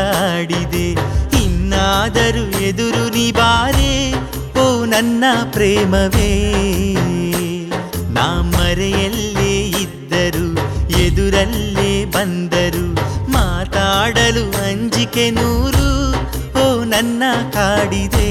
ಆಡಿದೆ ಇನ್ನಾದರೂ ಎದುರು ನೀ ಬಾರೆ ಓ ನನ್ನ ಪ್ರೇಮವೇ ನಾ ಮರೆಯಲ್ಲೇ ಇದ್ದರು ಎದುರಲ್ಲೇ ಬಂದರು ಮಾತಾಡಲು ಅಂಜಿಕೆ ನೂರು ಓ ನನ್ನ ಕಾಡಿದೆ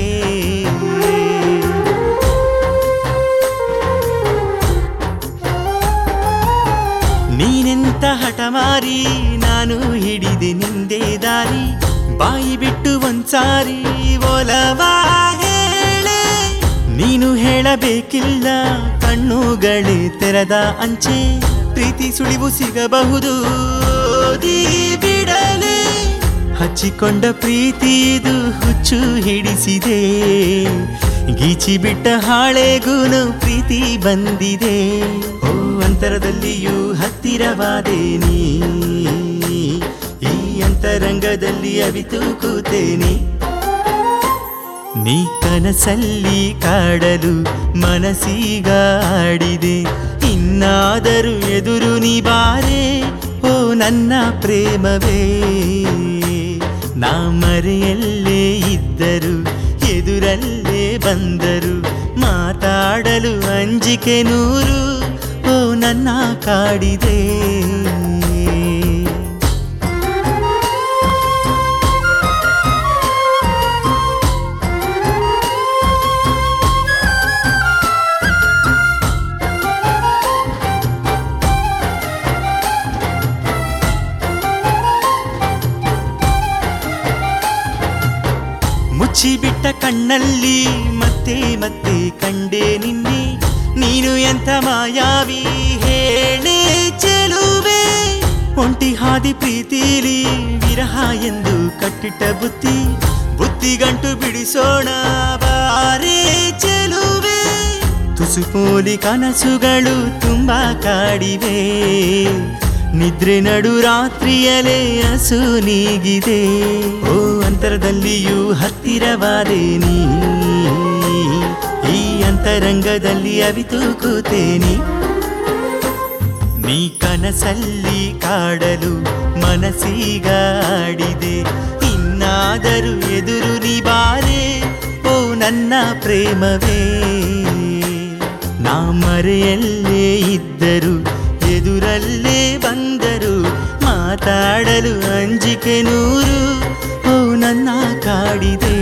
ನೀನೆಂತ ಹಠಮಾರಿ ನಾನು ಹಿಡಿದೆ ನಿಂದೆ ದಾರಿ ಬಾಯಿ ಬಿಟ್ಟು ಒಂದ್ಸಾರಿ ಒಲವಾ ಹೇಳೆ ನೀನು ಹೇಳಬೇಕಿಲ್ಲ ಕಣ್ಣುಗಳೇ ತೆರೆದ ಅಂಚೆ ಪ್ರೀತಿ ಸುಳಿವು ಸಿಗಬಹುದು ಓದಿ ಬಿಡಲೆ ಹಚ್ಚಿಕೊಂಡ ಪ್ರೀತಿ ಇದು ಹುಚ್ಚು ಹಿಡಿಸಿದೆ ಗೀಚಿ ಬಿಟ್ಟ ಹಾಳೆಗೂನು ಪ್ರೀತಿ ಬಂದಿದೆ ಓ ಅಂತರದಲ್ಲಿಯೂ ಹತ್ತಿರವಾದೆ ನೀ ಈ ಅಂತರಂಗದಲ್ಲಿ ಅವಿತು ಕೂತೇನೆ ನೀ ಕನಸಲ್ಲಿ ಕಾಡಲು ಮನಸ್ಸೀಗ ಆಡಿದೆ ಇನ್ನಾದರೂ ಎದುರು ನೀ ಬಾರೆ ಓ ನನ್ನ ಪ್ರೇಮವೇ ನಾ ಮರೆಯಲ್ಲೇ ಇದ್ದರು ಎದುರಲ್ಲೇ ಬಂದರು ಮಾತಾಡಲು ಅಂಜಿಕೆ ನೂರು ಓ ನನ್ನ ಕಾಡಿದೆ ಮುಚ್ಚಿಬಿಟ್ಟ ಕಣ್ಣಲ್ಲಿ ಮತ್ತೆ ಮತ್ತೆ ಕಂಡೆ ನಿನ್ನೆ ನೀನು ಎಂಥ ಮಾಯಾವಿ ಹೇಳೆ ಚೆಲುವೆ ಒಂಟಿ ಹಾದಿ ಪ್ರೀತಿಲಿ ವಿರಹ ಎಂದು ಕಟ್ಟಿಟ್ಟ ಬುತ್ತಿಗಂಟು ಬಿಡಿಸೋಣ ಬಾರೆ ಚೆಲುವೆ ತುಸುಪೋಲಿ ಕನಸುಗಳು ತುಂಬಾ ಕಾಡಿವೆ ನಿದ್ರೆ ನಡು ರಾತ್ರಿಯಲೇ ಹಸು ನೀಗಿದೆ ಓ ಅಂತರದಲ್ಲಿಯೂ ಹತ್ತಿರವಾದೆ ನೀ ಈ ಅಂತರಂಗದಲ್ಲಿ ಅವಿತು ಕೂತೇನಿ ನೀ ಕನಸಲ್ಲಿ ಕಾಡಲು ಮನಸ್ಸೀಗ ಆಡಿದೆ ಇನ್ನಾದರೂ ಎದುರು ನೀ ಬಾರೆ ಓ ನನ್ನ ಪ್ರೇಮವೇ ನಾ ಮರೆಯಲ್ಲೇ ಇದ್ದರು ಎದುರಲ್ಲೇ ಬಂದರು ಮಾತಾಡಲು ಅಂಜಿಕೆ ನೂರು ಓ ನನ್ನ ಕಾಡಿದೆ